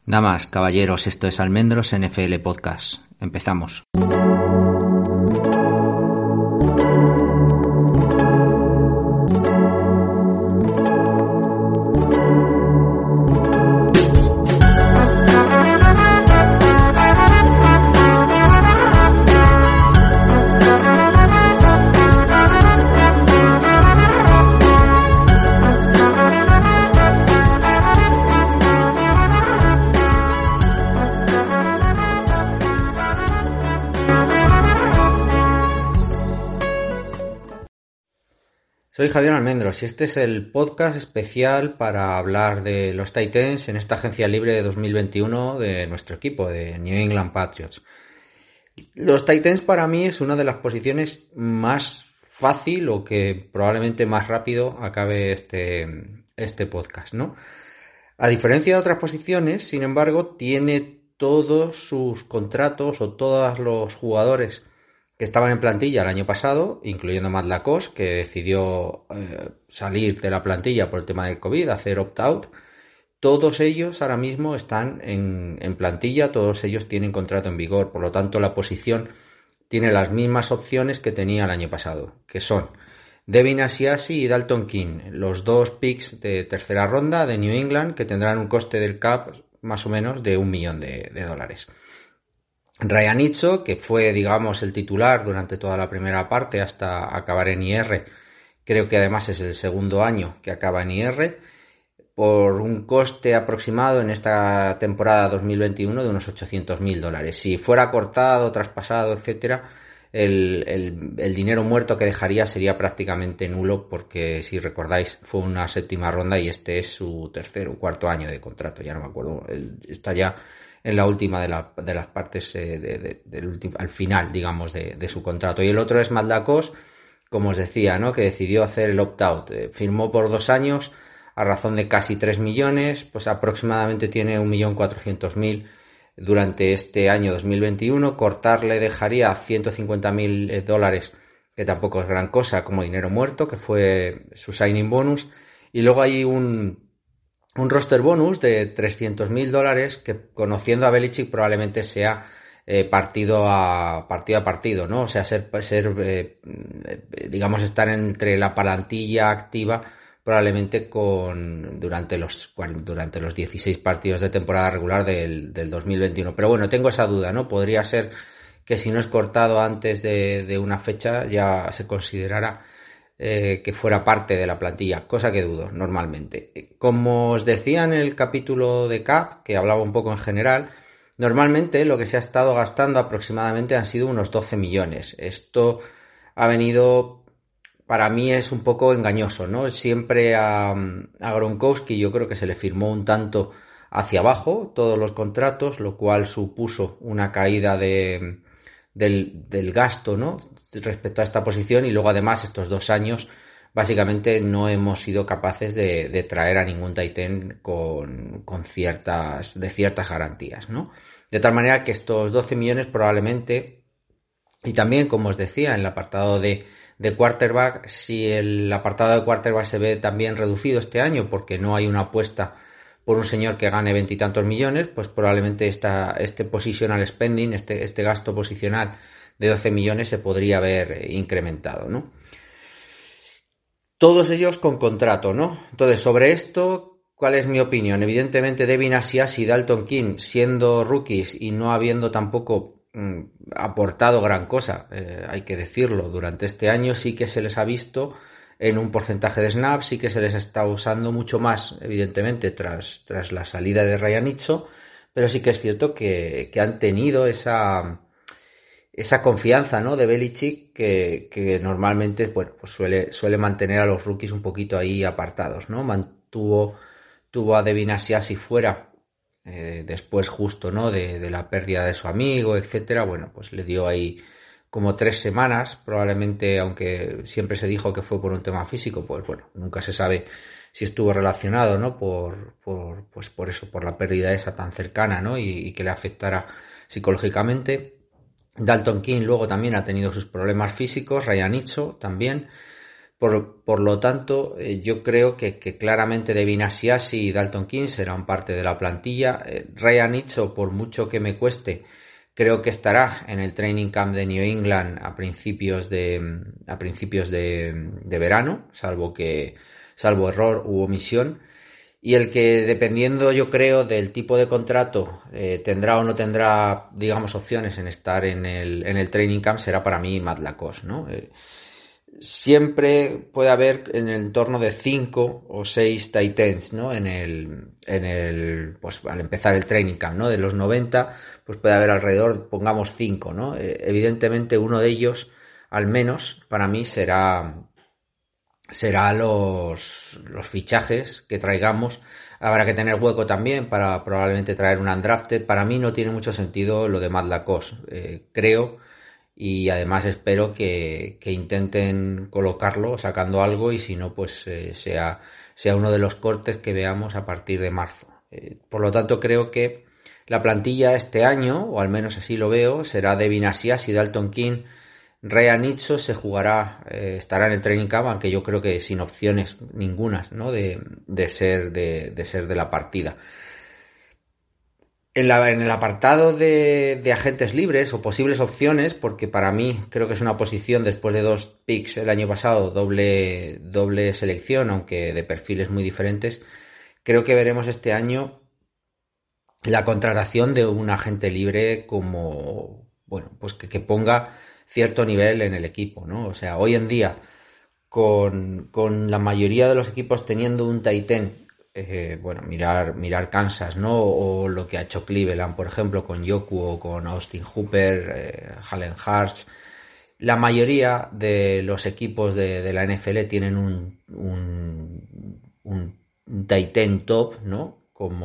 Damas, caballeros, esto es Almendros NFL Podcast. Empezamos. Soy Javier Almendros y este es el podcast especial para hablar de los Titans en esta agencia libre de 2021 de nuestro equipo, de New England Patriots. Los Titans para mí es una de las posiciones más fácil o que probablemente más rápido acabe este podcast, ¿no? A diferencia de otras posiciones, sin embargo, tiene todos sus contratos o todos los jugadores que estaban en plantilla el año pasado, incluyendo Matt LaCosse, que decidió salir de la plantilla por el tema del COVID, hacer opt-out. Todos ellos ahora mismo están en plantilla, todos ellos tienen contrato en vigor, por lo tanto la posición tiene las mismas opciones que tenía el año pasado, que son Devin Asiasi y Dalton King, los dos picks de tercera ronda de New England que tendrán un coste del cap más o menos de $1 millón. Ryan Hitcho, que fue, digamos, el titular durante toda la primera parte hasta acabar en IR, creo que además es el segundo año que acaba en IR, por un coste aproximado en esta temporada 2021 de unos $800,000. Si fuera cortado, traspasado, etcétera, el dinero muerto que dejaría sería prácticamente nulo, porque si recordáis fue una séptima ronda y este es su tercer o cuarto año de contrato, ya no me acuerdo, está ya en la última de las partes al final, digamos, de su contrato. Y el otro es Matt LaCosse, como os decía, ¿no? Que decidió hacer el opt-out. Firmó por 2 años a razón de casi 3 millones, pues aproximadamente tiene $1.400.000 durante este año 2021. Cortar le dejaría $150,000, que tampoco es gran cosa, como dinero muerto, que fue su signing bonus. Y luego hay un roster bonus de $300,000 que, conociendo a Belichick, probablemente sea partido a partido, ¿no? O sea, digamos, estar entre la plantilla activa probablemente durante los 16 partidos de temporada regular del 2021. Pero bueno, tengo esa duda, ¿no? Podría ser que si no es cortado antes de una fecha ya se considerara que fuera parte de la plantilla, cosa que dudo normalmente. Como os decía en el capítulo de Cap, que hablaba un poco en general, normalmente lo que se ha estado gastando aproximadamente han sido unos 12 millones. Esto ha venido, para mí es un poco engañoso, ¿no? Siempre a Gronkowski yo creo que se le firmó un tanto hacia abajo todos los contratos, lo cual supuso una caída del gasto, ¿no? Respecto a esta posición, y luego además estos 2 años básicamente no hemos sido capaces de traer a ningún Titan con ciertas garantías, ¿no? De tal manera que estos 12 millones probablemente, y también como os decía en el apartado de quarterback, si el apartado de quarterback se ve también reducido este año porque no hay una apuesta por un señor que gane 20 y tantos millones, pues probablemente este positional spending, este gasto posicional de 12 millones se podría haber incrementado, ¿no? Todos ellos con contrato, ¿no? Entonces, sobre esto, ¿cuál es mi opinión? Evidentemente, Devin Asiasi y Dalton King, siendo rookies y no habiendo tampoco aportado gran cosa, hay que decirlo, durante este año sí que se les ha visto en un porcentaje de snaps, sí que se les está usando mucho más, evidentemente, tras la salida de Ryan Hitcho, pero sí que es cierto que han tenido esa confianza, ¿no? De Belichick que normalmente, bueno, pues suele mantener a los rookies un poquito ahí apartados, ¿no? Tuvo a Devin Asiasi fuera después justo, ¿no? De la pérdida de su amigo, etcétera. Bueno, pues le dio ahí como 3 semanas, probablemente, aunque siempre se dijo que fue por un tema físico, pues bueno, nunca se sabe si estuvo relacionado, ¿no? Por eso, por la pérdida esa tan cercana, ¿no? Y que le afectara psicológicamente. Dalton King luego también ha tenido sus problemas físicos, Ryan Hitcho también, Por lo tanto, yo creo que claramente Devin Asiasi y Dalton King serán parte de la plantilla. Ryan Hitcho, por mucho que me cueste, creo que estará en el training camp de New England a principios de verano, salvo error u omisión. Y el que, dependiendo, yo creo, del tipo de contrato, tendrá o no tendrá, digamos, opciones en estar en el training camp, será para mí Matt Lacoste, ¿no? Siempre puede haber en el entorno de 5 o 6 tight ends, ¿no? Pues al empezar el training camp, ¿no? De los 90, pues puede haber alrededor, pongamos 5, ¿no? Evidentemente uno de ellos, al menos, para mí será los fichajes que traigamos. Habrá que tener hueco también para probablemente traer un undrafted. Para mí no tiene mucho sentido lo de Matt Lacoste. Creo y además espero que intenten colocarlo sacando algo y si no pues sea uno de los cortes que veamos a partir de marzo. Por lo tanto creo que la plantilla este año, o al menos así lo veo, será Devin Asiasi, Dalton King, Ryan Hitcho se jugará, estará en el training camp, aunque yo creo que sin opciones ningunas, ¿no? de ser de la partida. En el apartado de agentes libres o posibles opciones, porque para mí creo que es una posición después de 2 picks el año pasado, doble selección, aunque de perfiles muy diferentes, creo que veremos este año la contratación de un agente libre como, bueno, pues que ponga cierto nivel en el equipo, ¿no? O sea, hoy en día, con la mayoría de los equipos teniendo un tight end, bueno, mirar Kansas, ¿no? O lo que ha hecho Cleveland, por ejemplo, con Yoku o con Austin Hooper, Jalen Hurts. La mayoría de los equipos de la NFL tienen un tight end top, ¿no?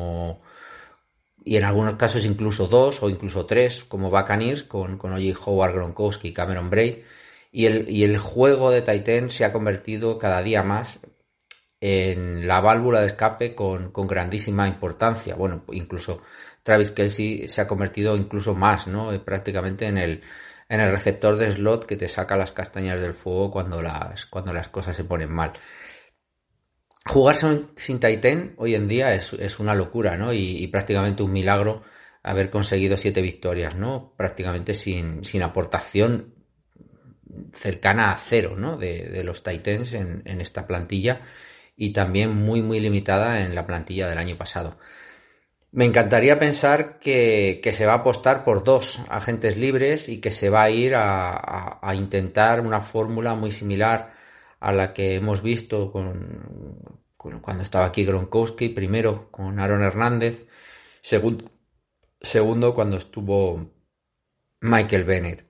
Y en algunos casos incluso 2 o incluso 3, como Buccaneers, con O.J. Howard, Gronkowski y Cameron Braid. Y el juego de tight end se ha convertido cada día más en la válvula de escape con grandísima importancia. Bueno, incluso Travis Kelce se ha convertido incluso más, ¿no? Prácticamente en el receptor de slot que te saca las castañas del fuego cuando las cosas se ponen mal. Jugar sin tight end hoy en día es una locura, ¿no? Y prácticamente un milagro haber conseguido 7 victorias, ¿no? Prácticamente sin aportación cercana a cero, ¿no? De los tight ends en esta plantilla y también muy muy limitada en la plantilla del año pasado. Me encantaría pensar que se va a apostar por 2 agentes libres y que se va a ir a intentar una fórmula muy similar a la que hemos visto cuando estaba aquí Gronkowski, primero con Aaron Hernández, segundo cuando estuvo Michael Bennett.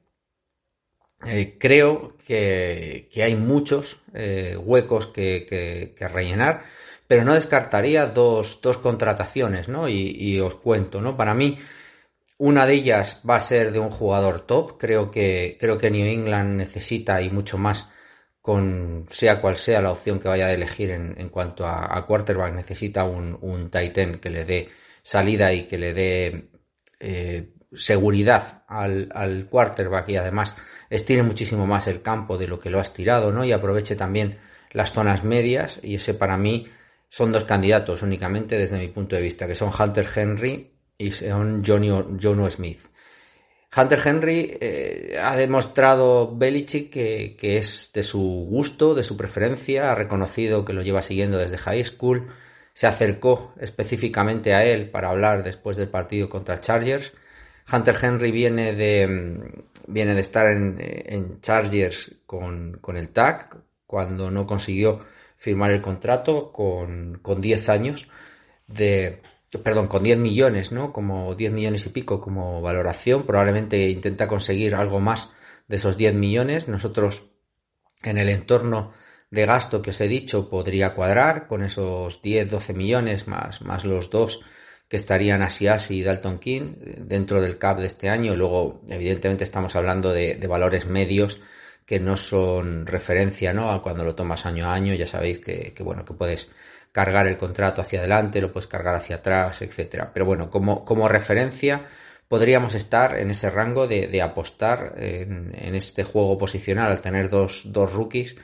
Creo que hay muchos huecos que rellenar, pero no descartaría dos contrataciones, ¿no? Y os cuento, ¿no? Para mí, una de ellas va a ser de un jugador top. Creo que New England necesita y mucho más, sea cual sea la opción que vaya a elegir en cuanto a quarterback, necesita un tight end que le dé salida y que le dé seguridad al quarterback y además estire muchísimo más el campo de lo que lo ha estirado, ¿no? Y aproveche también las zonas medias, y ese para mí son 2 candidatos únicamente desde mi punto de vista, que son Hunter Henry y son Jonnu Smith. Hunter Henry ha demostrado Belichick que es de su gusto, de su preferencia, ha reconocido que lo lleva siguiendo desde high school, se acercó específicamente a él para hablar después del partido contra Chargers. Hunter Henry viene de estar en Chargers con el TAC, cuando no consiguió firmar el contrato con 10 años con 10 millones, ¿no? Como 10 millones y pico como valoración. Probablemente intenta conseguir algo más de esos 10 millones. Nosotros, en el entorno de gasto que os he dicho, podría cuadrar con esos 10-12 millones más los 2 que estarían Asiasi y Dalton King dentro del cap de este año. Luego, evidentemente, estamos hablando de valores medios que no son referencia, ¿no? A cuando lo tomas año a año. Ya sabéis que puedes cargar el contrato hacia adelante, lo puedes cargar hacia atrás, etcétera. Pero bueno, como referencia podríamos estar en ese rango de apostar en este juego posicional al tener dos rookies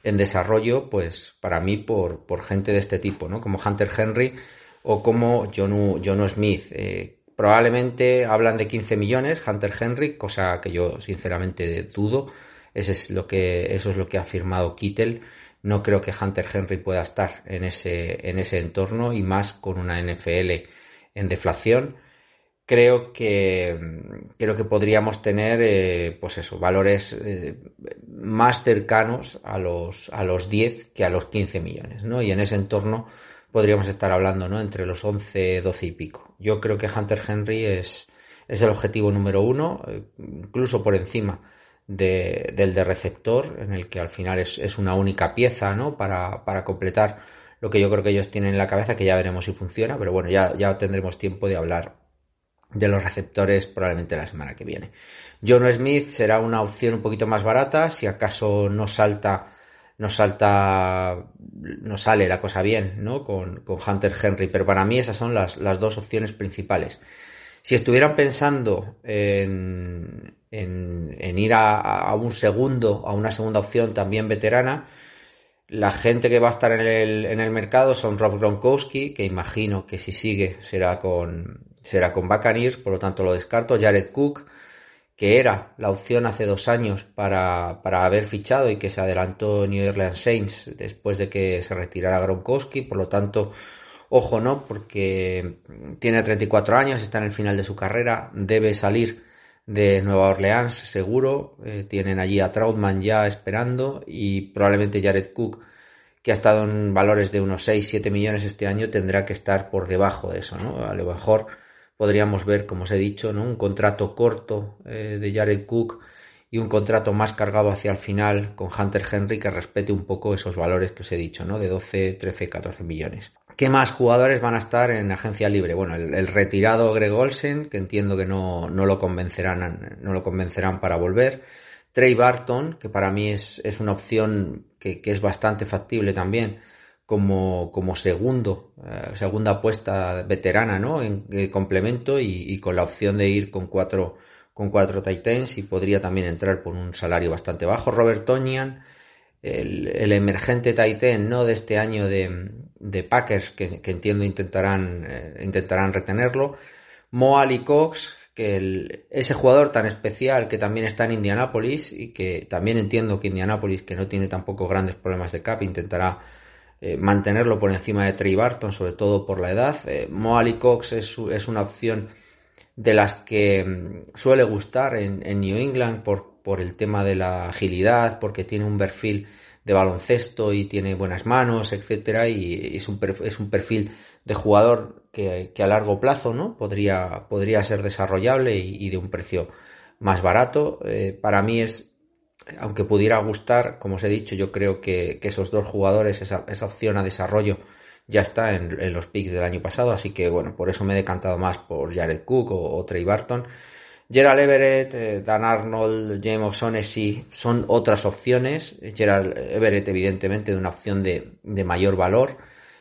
en desarrollo, pues para mí por gente de este tipo, ¿no? Como Hunter Henry o como Jonnu Smith. Probablemente hablan de 15 millones Hunter Henry, cosa que yo sinceramente dudo. Eso es lo que ha afirmado Kittel. No creo que Hunter Henry pueda estar en ese entorno y más con una NFL en deflación. Creo que podríamos tener pues eso, valores más cercanos a los 10 que a los 15 millones, ¿no? Y en ese entorno podríamos estar hablando, ¿no? Entre los 11, 12 y pico. Yo creo que Hunter Henry es el objetivo número uno, incluso por encima del de receptor, en el que al final es una única pieza, ¿no? Para completar lo que yo creo que ellos tienen en la cabeza, que ya veremos si funciona, pero bueno, ya tendremos tiempo de hablar de los receptores probablemente la semana que viene. Jonnu Smith será una opción un poquito más barata, si acaso no sale la cosa bien, ¿no? Con Hunter Henry, pero para mí esas son las dos opciones principales. Si estuvieran pensando en ir a una segunda opción también veterana, la gente que va a estar en el mercado son Rob Gronkowski, que imagino que si sigue será con Buccaneers, por lo tanto lo descarto. Jared Cook, que era la opción hace 2 años para haber fichado y que se adelantó New Orleans Saints después de que se retirara Gronkowski, por lo tanto, ojo, ¿no? Porque tiene 34 años, está en el final de su carrera, debe salir de Nueva Orleans seguro. Tienen allí a Trautman ya esperando y probablemente Jared Cook, que ha estado en valores de unos 6-7 millones este año, tendrá que estar por debajo de eso, ¿no? A lo mejor podríamos ver, como os he dicho, ¿no? Un contrato corto de Jared Cook y un contrato más cargado hacia el final con Hunter Henry, que respete un poco esos valores que os he dicho, ¿no? De 12, 13, 14 millones. ¿Qué más jugadores van a estar en agencia libre? Bueno, el retirado Greg Olsen, que entiendo que no lo convencerán para volver. Trey Burton, que para mí es una opción que es bastante factible también como segunda apuesta veterana, ¿no? En complemento y con la opción de ir con cuatro tight ends, y podría también entrar por un salario bastante bajo. Robert Tonyan, el emergente tight end, ¿no? De este año de Packers, que entiendo intentarán retenerlo. Mo Alie-Cox, que ese jugador tan especial que también está en Indianapolis y que también entiendo que Indianapolis, que no tiene tampoco grandes problemas de cap, intentará mantenerlo por encima de Trey Burton, sobre todo por la edad. Mo Alie-Cox es una opción de las que suele gustar en New England por el tema de la agilidad, porque tiene un perfil de baloncesto y tiene buenas manos, etcétera, y es un perfil de jugador que a largo plazo, ¿no? podría ser desarrollable y de un precio más barato. Para mí aunque pudiera gustar, como os he dicho, yo creo que esos dos jugadores, esa opción a desarrollo, ya está en los picks del año pasado, así que bueno, por eso me he decantado más por Jared Cook o Trey Burton. Gerald Everett, Dan Arnold, James O'Shaughnessy son otras opciones. Gerald Everett, evidentemente, de una opción de mayor valor,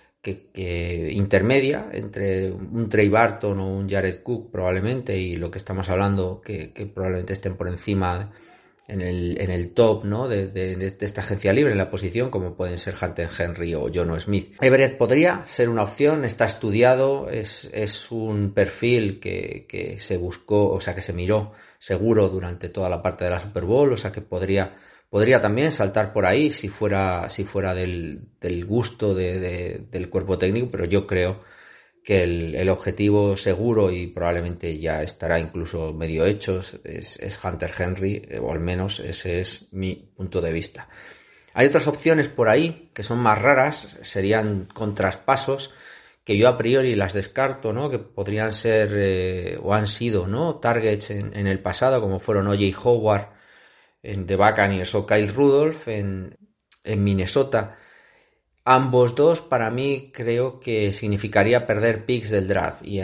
que intermedia entre un Trey Burton o un Jared Cook probablemente, y lo que estamos hablando que probablemente estén por encima en el top, ¿no? de esta agencia libre en la posición, como pueden ser Hunter Henry o Jonnu Smith. Everett podría ser una opción, está estudiado, es un perfil que se buscó, o sea, que se miró seguro durante toda la parte de la Super Bowl, o sea, que podría también saltar por ahí si fuera del gusto del cuerpo técnico, pero yo creo que el objetivo seguro, y probablemente ya estará incluso medio hecho, es Hunter Henry, o al menos ese es mi punto de vista. Hay otras opciones por ahí que son más raras, serían con traspasos, que yo a priori las descarto, ¿no? Que podrían ser o han sido, ¿no? Targets en el pasado, como fueron O.J. Howard en The Buccaneers o Kyle Rudolph en Minnesota. Ambos dos, para mí, creo que significaría perder picks del draft, y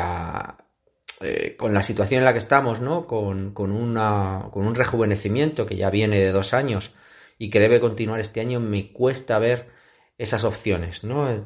con la situación en la que estamos, ¿no? Con un rejuvenecimiento que ya viene de 2 años y que debe continuar este año, me cuesta ver esas opciones, ¿no?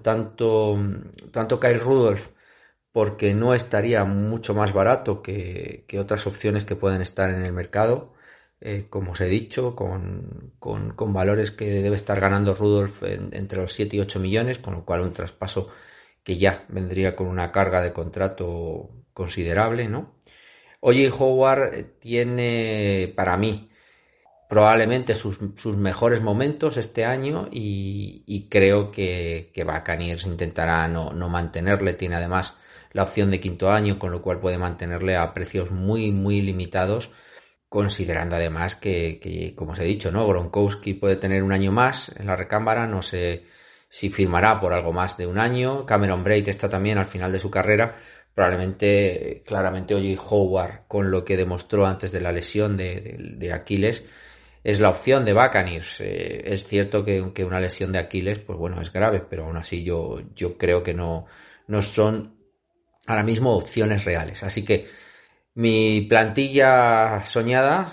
Tanto Kyle Rudolph, porque no estaría mucho más barato que otras opciones que pueden estar en el mercado, como os he dicho, con valores que debe estar ganando Rudolph entre los 7 y 8 millones, con lo cual un traspaso que ya vendría con una carga de contrato considerable, ¿no? O.J. Howard tiene, para mí, probablemente sus mejores momentos este año y creo que Buccaneers intentará no mantenerle. Tiene además la opción de quinto año, con lo cual puede mantenerle a precios muy, muy limitados, considerando además que como os he dicho, ¿no? Gronkowski puede tener un año más en la recámara, no sé si firmará por algo más de un año. Cameron Braid está también al final de su carrera. Probablemente, claramente, O.J. Howard, con lo que demostró antes de la lesión de Aquiles, es la opción de Buccaneers. Es cierto que una lesión de Aquiles, pues bueno, es grave, pero aún así yo creo que no son ahora mismo opciones reales. Así que mi plantilla soñada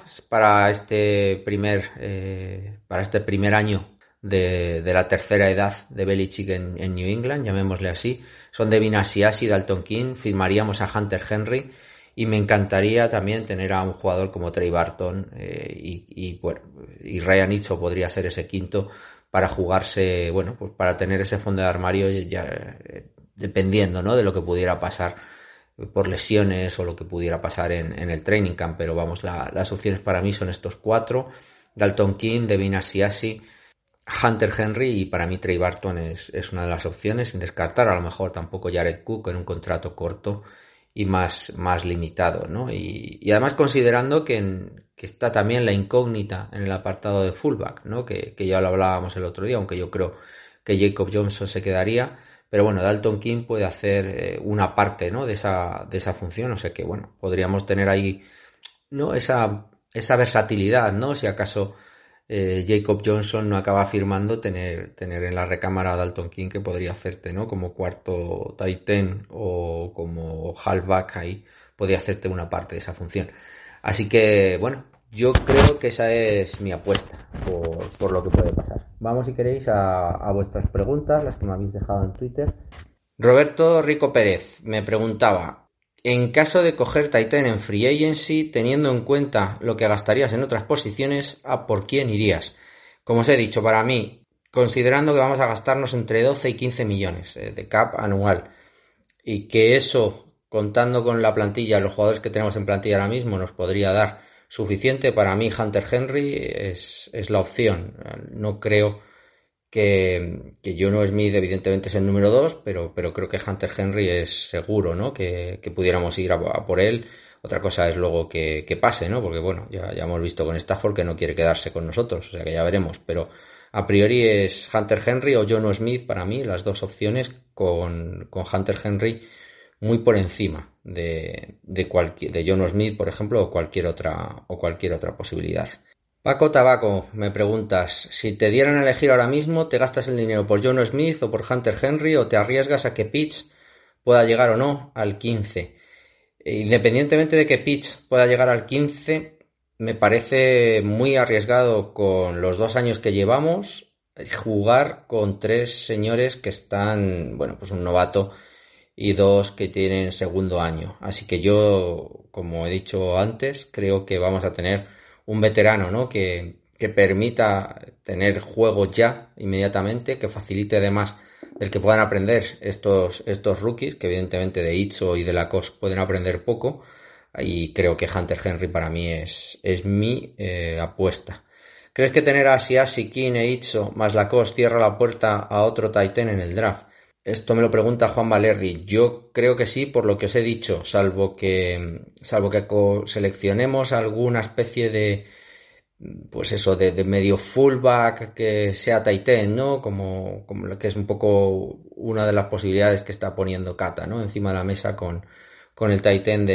para este primer año de la tercera edad de Belichick en New England, llamémosle así, son Devin Asiasi, Dalton King, firmaríamos a Hunter Henry y me encantaría también tener a un jugador como Trey Burton bueno, y Ryan Hitcho podría ser ese quinto para jugarse, bueno, pues para tener ese fondo de armario ya dependiendo, ¿no? De lo que pudiera pasar por lesiones o lo que pudiera pasar en el training camp, pero vamos, las opciones para mí son estos cuatro: Dalton King, Devin Asiasi, Hunter Henry, y para mí Trey Burton es una de las opciones sin descartar. A lo mejor tampoco Jared Cook en un contrato corto y más limitado, ¿no? Y además considerando que está también la incógnita en el apartado de fullback, ¿no? Que ya lo hablábamos el otro día, aunque yo creo que Jacob Johnson se quedaría. Pero bueno, Dalton King puede hacer una parte, ¿no? de esa función. O sea que, bueno, podríamos tener ahí, ¿no? Esa versatilidad, ¿no? Si acaso Jacob Johnson no acaba firmando, tener en la recámara a Dalton King, que podría hacerte, ¿no? Como cuarto tight end o como halfback, ahí podría hacerte una parte de esa función. Así que, bueno, yo creo que esa es mi apuesta por lo que puede pasar. Vamos, si queréis, a vuestras preguntas, las que me habéis dejado en Twitter. Roberto Rico Pérez me preguntaba: en caso de coger Titan en Free Agency, teniendo en cuenta lo que gastarías en otras posiciones, ¿a por quién irías? Como os he dicho, para mí, considerando que vamos a gastarnos entre 12 y 15 millones de cap anual, y que eso, contando con la plantilla, los jugadores que tenemos en plantilla ahora mismo, nos podría dar suficiente, para mí Hunter Henry es la opción. No creo que Jonnu Smith evidentemente es el número 2, pero creo que Hunter Henry es seguro, ¿no? Que pudiéramos ir a por él. Otra cosa es luego que pase, ¿no? Porque bueno, ya hemos visto con Stafford que no quiere quedarse con nosotros, o sea que ya veremos. Pero a priori es Hunter Henry o Jonnu Smith para mí, las dos opciones, con Hunter Henry muy por encima de Jonnu Smith, por ejemplo, o cualquier otra posibilidad. Paco Tabaco, me preguntas: si te dieran a elegir ahora mismo, ¿te gastas el dinero por Jonnu Smith o por Hunter Henry, o te arriesgas a que Pitts pueda llegar o no al 15? Independientemente de que Pitts pueda llegar al 15, me parece muy arriesgado, con los 2 años que llevamos, jugar con 3 señores que están, bueno, pues un novato y 2 que tienen segundo año. Así que yo, como he dicho antes, creo que vamos a tener un veterano, ¿no? Que permita tener juego ya, inmediatamente, que facilite además del que puedan aprender estos rookies, que evidentemente de Itzo y de Lacoste pueden aprender poco, y creo que Hunter Henry para mí es mi apuesta. ¿Crees que tener a Siasi, King e Itzo más Lacoste cierra la puerta a otro tight end en el draft? Esto me lo pregunta Juan Valerdi. Yo creo que sí, por lo que os he dicho, salvo que seleccionemos alguna especie de, pues eso, de medio fullback que sea tight end, ¿no? Como lo que es un poco una de las posibilidades que está poniendo Cata, ¿no? Encima de la mesa con el tight end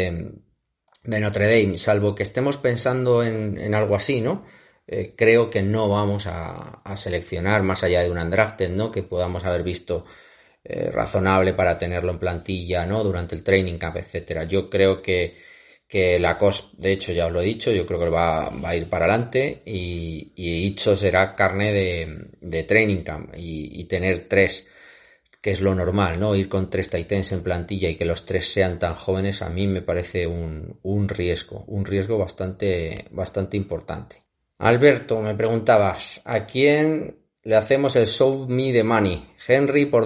de Notre Dame. Salvo que estemos pensando en algo así, ¿no? Creo que no vamos a seleccionar más allá de un undrafted, ¿no? Que podamos haber visto razonable para tenerlo en plantilla, ¿no? Durante el training camp, etcétera. Yo creo que Lacoste, de hecho ya os lo he dicho, yo creo que va a ir para adelante, y Itzo será carne de training camp, y tener 3 que es lo normal, ¿no? Ir con 3 tight ends en plantilla y que los 3 sean tan jóvenes, a mí me parece un riesgo bastante importante. Alberto, me preguntabas, ¿a quién le hacemos el show me the money? Henry por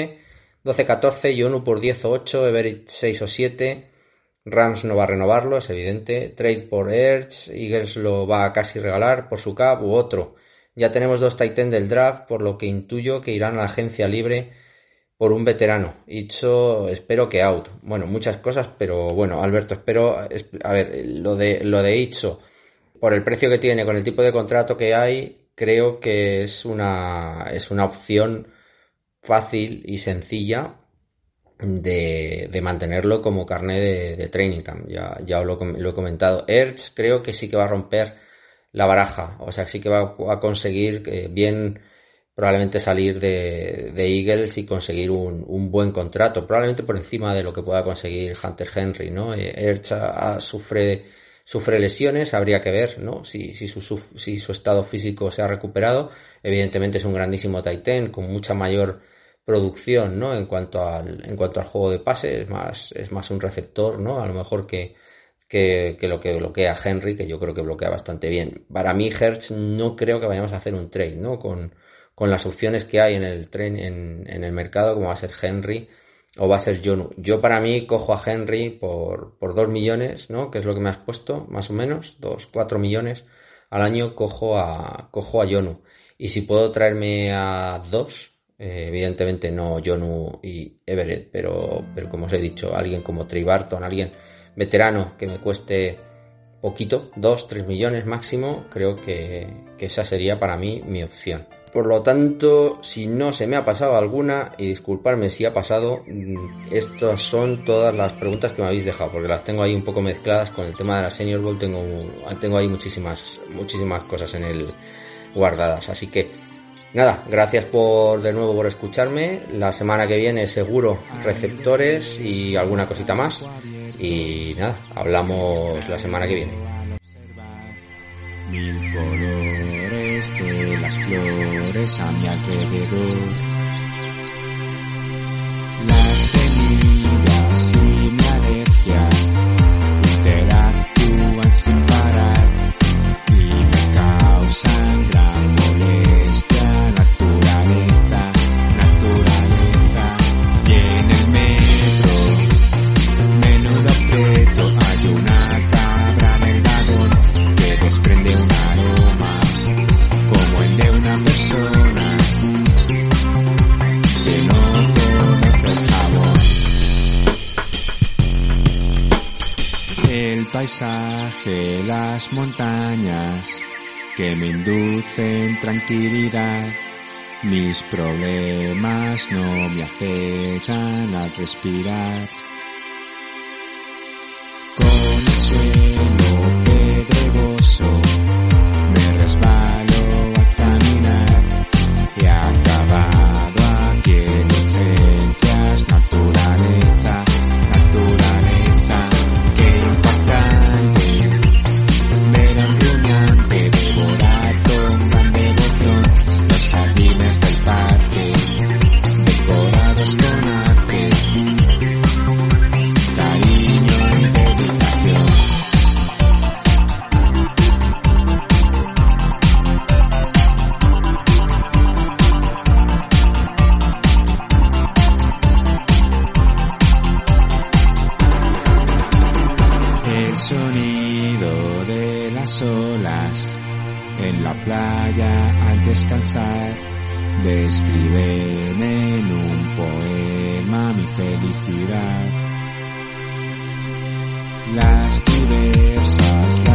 12-14, Jonnu por 10 o 8, Everett 6 o 7, Rams no va a renovarlo, es evidente, trade por Ertz, Eagles lo va a casi regalar por su cap u otro. Ya tenemos 2 tight end del draft, por lo que intuyo que irán a la agencia libre por un veterano. Espero que out. Bueno, muchas cosas, pero bueno, Alberto, a ver, lo de Itcho, por el precio que tiene, con el tipo de contrato que hay, creo que es una opción fácil y sencilla de mantenerlo como carné de training camp. Ya lo he comentado. Ertz creo que sí que va a romper la baraja, o sea, sí que va a conseguir bien probablemente salir de Eagles y conseguir un buen contrato, probablemente por encima de lo que pueda conseguir Hunter Henry, ¿no? Ertz sufre lesiones, habría que ver, ¿no? Si su estado físico se ha recuperado. Evidentemente es un grandísimo tight end con mucha mayor producción, ¿no? En cuanto al juego de pase, es más un receptor, ¿no? A lo mejor que lo que bloquea Henry, que yo creo que bloquea bastante bien. Para mí, Hertz no creo que vayamos a hacer un trade, ¿no? Con las opciones que hay en el mercado, como va a ser Henry o va a ser Jonnu. Yo para mí cojo a Henry por 2 millones, ¿no? Que es lo que me has puesto, más o menos, 4 millones al año, cojo a Jonnu. Y si puedo traerme a 2, evidentemente no Jonnu y Everett, pero como os he dicho, alguien como Trey Burton, alguien veterano que me cueste poquito, 2-3 millones máximo, creo que esa sería para mí mi opción. Por lo tanto, si no se me ha pasado alguna, y disculparme si ha pasado, estas son todas las preguntas que me habéis dejado, porque las tengo ahí un poco mezcladas con el tema de la Senior Bowl. Tengo ahí muchísimas cosas guardadas, así que nada, gracias de nuevo por escucharme. La semana que viene seguro receptores y alguna cosita más. Y nada, hablamos la semana que viene. Mil colores de las flores a mi alrededor. Las semillas y mi alergia interactúan sin parar y me causan gran molestia. Naturaleza. Y en el metro, menudo aprieto, hay una cabra en el vagón que desprende un aroma como el de una persona que no conoce el sabor. El paisaje, las montañas que me inducen tranquilidad. Mis problemas no me acechan al respirar. Con el suelo pedregoso me resbalo al caminar. He acabado aquí en urgencias. Naturaleza, qué impactante. Ver a un rumiante devorar con gran devoción los jardines del parque, decorados con arte, cariño y dedicación. El sonido de las olas en la playa al descansar describen en un poema mi felicidad. Las diversas